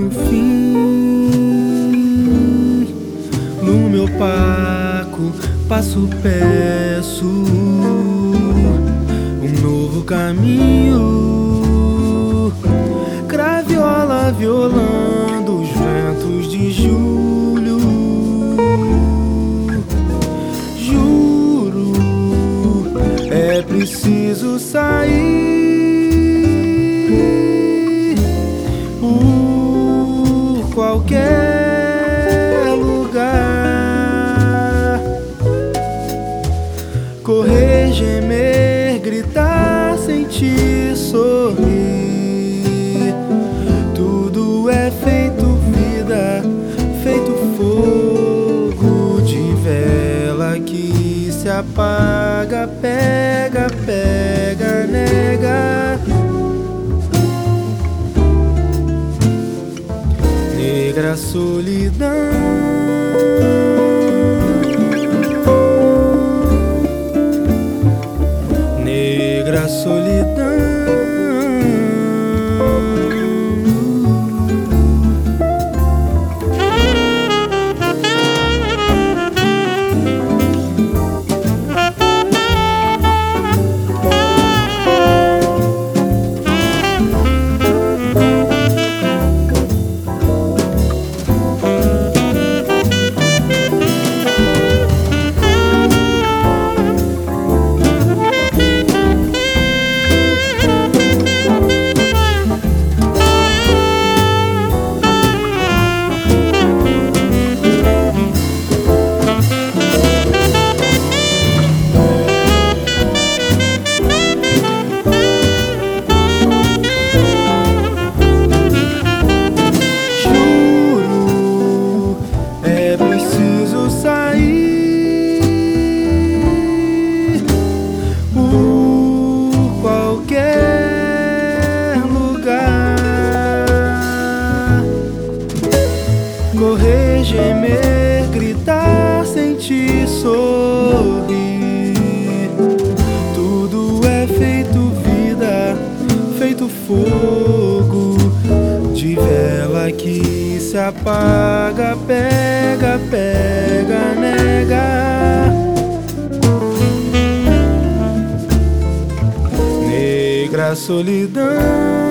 um fim. Lume opaco, passo, peço um novo caminho. Graviola violando os ventos de julho. Juro, é preciso sair por qualquer lugar. Correr, gemer, gritar, sentir, sorrir. Tudo é feito vida, feito fogo de vela que se apaga, pega, pega, nega. Negra solidão. Negra solidão. Correr, gemer, gritar, sentir, sorrir. Tudo é feito vida, feito fogo de vela que se apaga, pega, pega, nega. Negra solidão.